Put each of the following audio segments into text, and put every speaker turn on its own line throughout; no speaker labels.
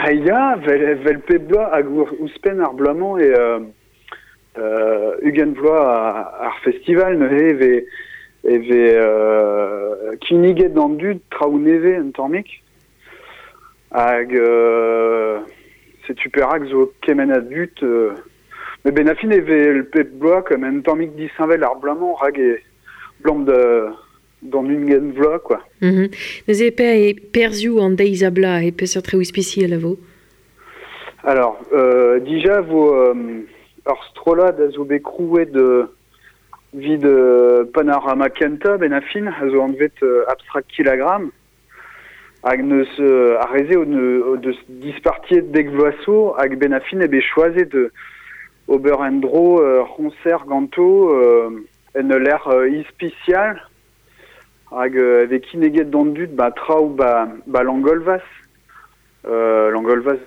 Ja, vel pebloa hag ouzpen ar blamant e ugen vloa ar festival neuze kiniget d'an dud traoù neve un tammik hag setu perak zo kemen a dud me ben a fin le pebloa comme un tammik disinvel ar blamant hag e blam d'an ugen vloa quoi.
Neuze pe perziou an deiz a bla e peseurt tre ouispisi a lavo.
Alors, déjà, ur strola da zo bet krouet vid panorama kenta ben a fin, a zo anvet abstract kilogramme, hag neus a reze o deus dispartiet dek vloaso, hag ben a fin ebe choazet ober en dro ronser ganto en l'er ispicial, hag eve kineget d'an dud traoù l'angolvas. L'angolvas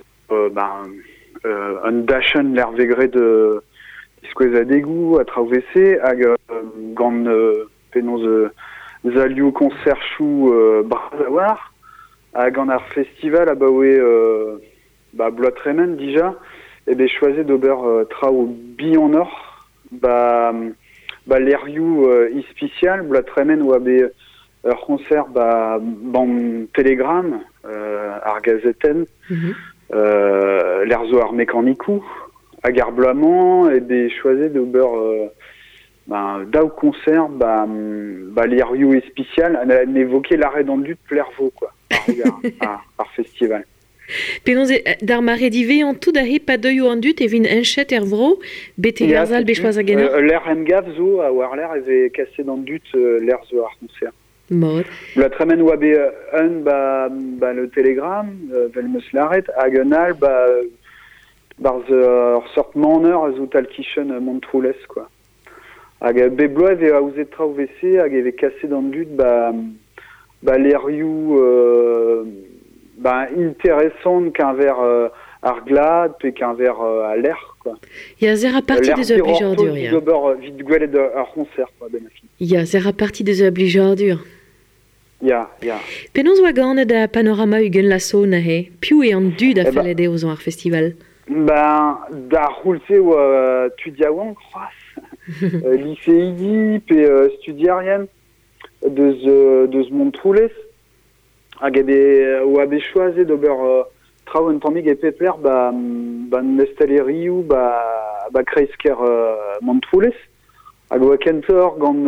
un dachen l'er vegret de iskouez a degou a traoù vese hag gant penoz zalioù konserchou braz a war hag gant ar festival a baoe bloatremen dija ebe choazet d'ober traoù Bionor l'erioù ispicial bloatremen oa be ur concert ban Telegram ar gazeten l'er zo ar mekanikou hag ar blamant ebe choazet d'ober daou concert l'erioù ispicial an evoke l'arrêt d'an dud plervo quoi ar festival.
Penaos d'ar mare dive an tout d'ar pa deuio an dud evin enchet vro bete garzal be choaz a genner.
L'er en gav zo a war l'er eve kaset d'an dud l'er zo ar concert.
Mod.
La tremen oa be un le Telegram vel meus l'arret hag un al barz ur sort maneur a zo talkichen Montroules quoi. Hag bebloa eve a ouzet traoù vese hag eve kaset d'an dud l'erioù intéressant qu'un ver ar glad pe qu'un ver a l'air quoi.
Ya zer a parti deus a blijordur ya.
Vid gwelet ar concert quoi ben a fin.
Ya zer a parti deus a blijordur.
Ya.
Penaos oa ganet da panorama ugen lasso na he. Piou e an dud a fellet eo zo ar festival.
Da roulse oa tudiaouan kroaz. Lycéidi pe studiarien deus Montroules. Hag ebe oa be choazet d'ober traoù un tammig e pepler nestelerioù kreisker Montroules. Hag oa kentor gant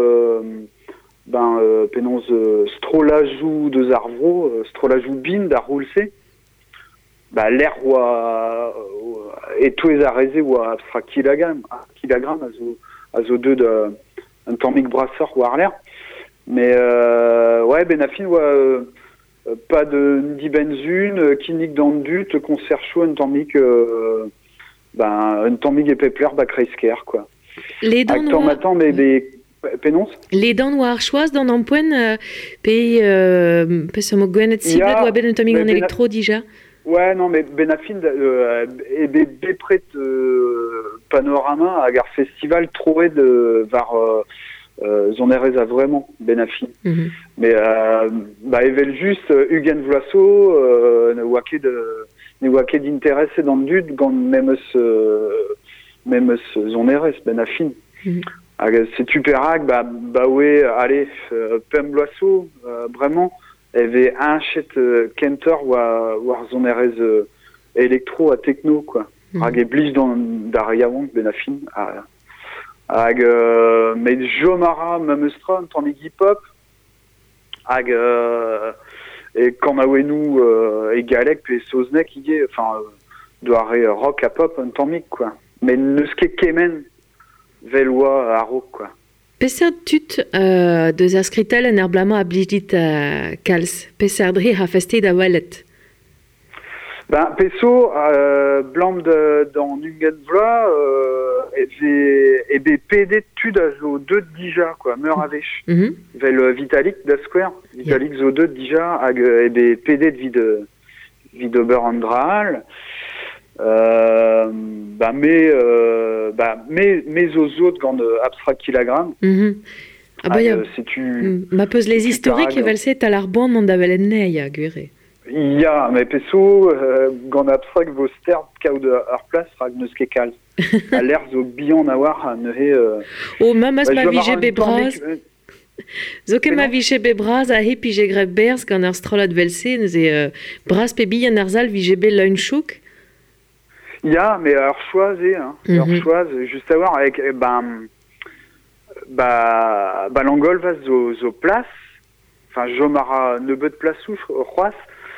penoz strolajou deus ar vro, strolajou bin da roulse. L'er oa etouez a reze oa abstract kilogramme a zo deud un tammig brasseur war l'er. Mais ben a fin oa pas de dibenzune, kinik d'an dud, konserchou un tammig e pepler kreisker quoi.
Les dents
noires. Mais penons.
Les dents noires choaz d'an empoen pe som o gwenet siblet oa ben un tammig an elektro dija.
Ouais, non, mais ben a fin ebe bepret panorama hag ar festival troet var zon erez a vraiment ben a fin. Mais evel just ugen vloaso ne oa ket d'interesse d'an dud gant memeus zon erez ben a fin. Hag setu perak allez pem vloaso vraiment eve anchet kentor war zon erez elektro a techno quoi. Hag e blij d'ar yaouank ben a fin. Hag met jomara memeustra un tammig hip-hop hag e kanaouenou e galek pe soznek ige doare rock a pop un tammig quoi. Mais neus ket kemen vel oa a rock quoi.
Peseurt tut deus ar skritel en blama a blijit kalz. Peseurt dre ha festet a walet.
Peso, blam d'an ugen vloa, ebe pedet tud a zo deud dija, quoi, meur a vech. Vel Vitalik da Square. Vitalik zo deud dija, hag ebe pedet vid ober an draal. Me zo zot gant abstract kilogramme.
Ma peus les historiques evel set al ar band mont da vel ennei a gwere.
Ja, mais peso, gant abstrak vo stert kaout ur plas rag neus ket kalz. A l'air zo bihan a war neuhe...
O, mamas ma vije be braz. Zo ket ma vije be braz a he pije greb berz gant ur strolat velse, neuze braz pe bihan ar zal vije be leun chouk.
Ja, mais ur choaz hein. Ur choaz, just a war avec, l'angol va zo plas, enfin, jom ar nebeut plasou, c'hoaz,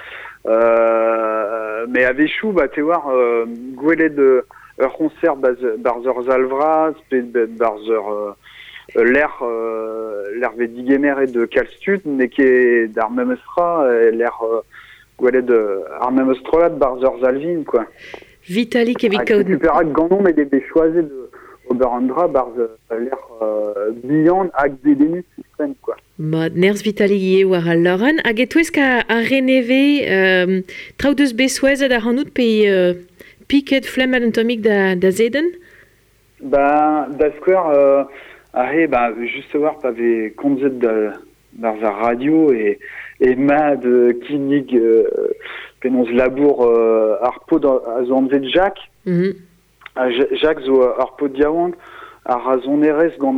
mais ave chou, te war, gwelet ur concert barz ur zalvraz, pe barz ur l'air ve digemer et de kalstud, ne ket d'ar memestra, l'air gwelet ar memestrolat barz ur zalvin, quoi.
Vitalik evit kaout...
Super hag gandon, mais des choisis de Oberandra barz l'air bihan hag dedenus suspens, quoi.
Mod, nerz Vitalik ie war al loren. Hag e touesk a reneve traoù deus besouezet ar hanout pe piket flem al entomik da zeden?
Da skwer just war pa ve konzet barz ar radio e mad kinig penons labour ar pod a zo anvet Jak. Jak zo ar pod diawant ar razonerez gant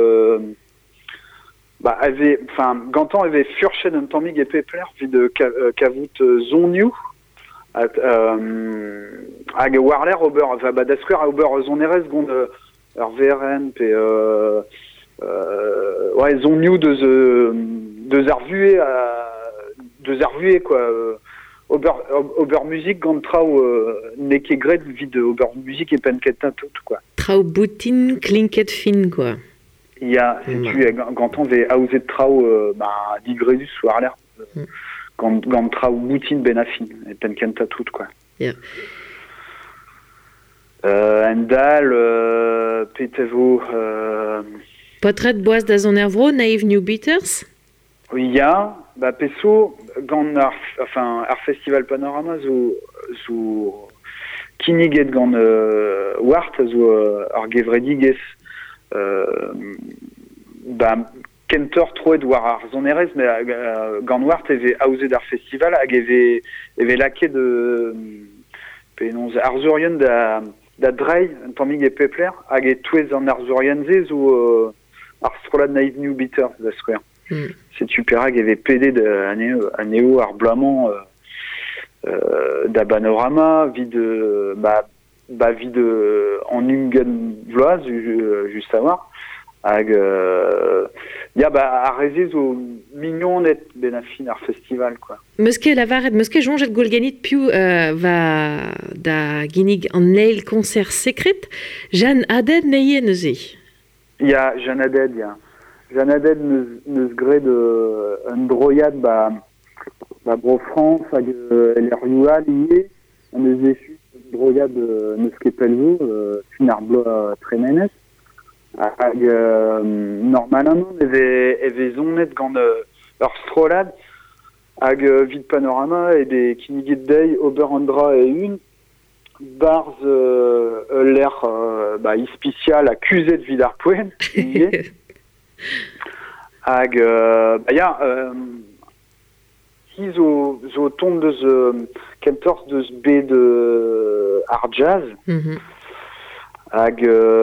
gantan ave furchet un tammig e pepler vid kavout zonioù hag warler ober da skwer a ober zonerez gant ur VRN pe zonioù deus ar vuez quoi. Ober musique gant traoù ne ket gret vid ober musique e penketa tout, quoi.
Traoù boutin klinket fin, quoi.
Ya, setu gantan ve aouzet traoù digredus war l'air gant traoù boutin ben a fin e penketa tout, quoi.
Ya.
Endal, petevo...
Potret boaz da zon ervro, Naive New Beaters?
Ya, peso, gant ar festival Panorama zo kiniget gant wart zo ar gevredigez kentor troet war ar zonerez, mais gant wart eve aouzet ar festival hag eve laket de penons ar zourien da drei un tammig e pepler hag e touez an ar zourien ze zo ar strolat Naive New Beaters da skwer. C'est super hag eve pede aneo ar blamant da Panorama vid en ungen vloaz just a war hag a reze zo mignon net ben a fin ar festival, quoi.
Meus ket lavaret, meus ket jonget goulganit piou va da ginig an neil concert sekret, Jeanne Haddad neie neuze.
Ya, Jeanne Haddad, ya. Jeanne Haddad neus gret un droyad bro France hag l'er youal ie an eus echu droyad neus ket pelvo fin ar bloa tremenet hag normalement eve zonet gant ur strolad hag vid Panorama e de kiniget dei Oberandra e un barz l'air ispicial a kuzet vid ar poen hag hi zo tont deus kentors deus bet ar jazz hag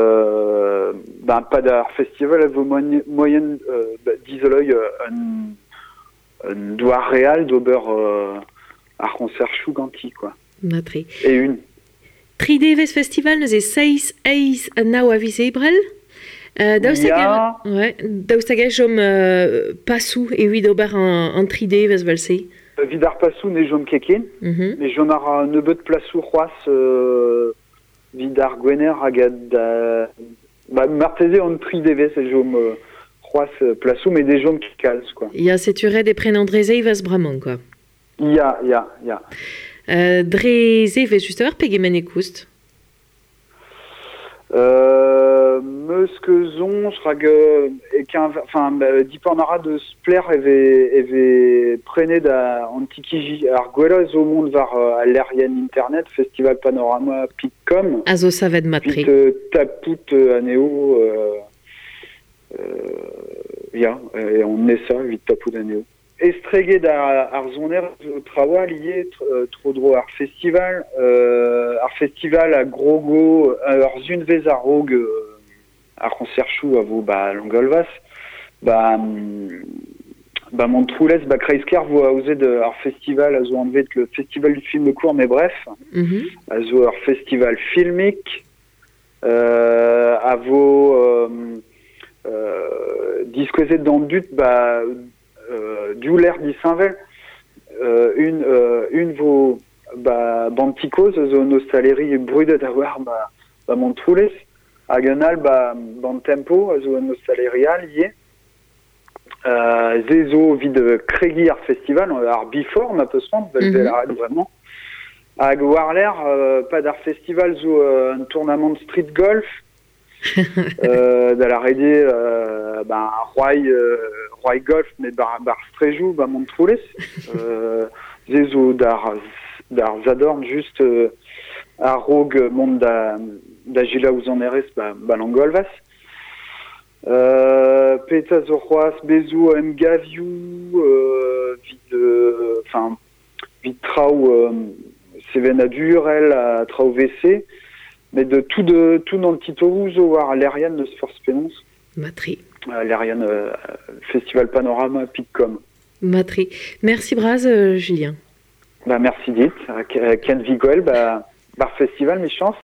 pad ar festival a vo moyen dizoloy un doar real d'ober ar concert chou ganti, quoi.
Matri.
E un.
Tridevez festival neuze 6 eiz naou a visebrel. Daoustagaj jom passou evit ober an tridevez velse.
Vid ar passou ne jom keken, mais jom ar nebeut plasou c'hoaz vid ar gwener hag marteze an tridevez e jom c'hoaz plasou, mais de jom kalz, quoi.
Ya, seturet e prenandreze vez bramant, quoi.
Ya.
Dreze vez just avar pegemen e koust?
Meus keuzon, dipanara de spler eve prenet an tikiji ar gwella zo mont var a l'erien internet, festival Panorama.com.
A zo savet matri.
Pit tapout aneo, et on est ça, vite tapout aneo. Estreguet ar zoner trawa lié trodro ar festival à Grogo ar zunvez ar rog ar concerchou a vo Langolvas Montroules Kreisker vo a ouzet ar festival a zo anvet le festival du film court mais bref a zo ar festival filmique a vo diskozet dans le but du l'air d'Issinvel une vo bantikos zo nostalerie brudet d'avoir Montroules Aganal dans tempo zo nostalerie lié zezo vid kregi ar festival ar bifor ma peut se rendre vraiment hag warler pas d'art festival zo un tournament de street golf da la rede Roy Golf mais bar strejou Montroules zezo dar zadorn juste a rog mont da gila ouz an erez Langolvas peta zo c'hoaz bezou gaviou vid trao seven a durel a trao WC mais de tout dans le Tito zo war l'Ariane de Force Pénonce.
Matri.
L'Ariane Festival Panorama Picom.
Matri. Merci Braz, Julien.
Merci dit. Ken Vigoel, bar festival, mes chances.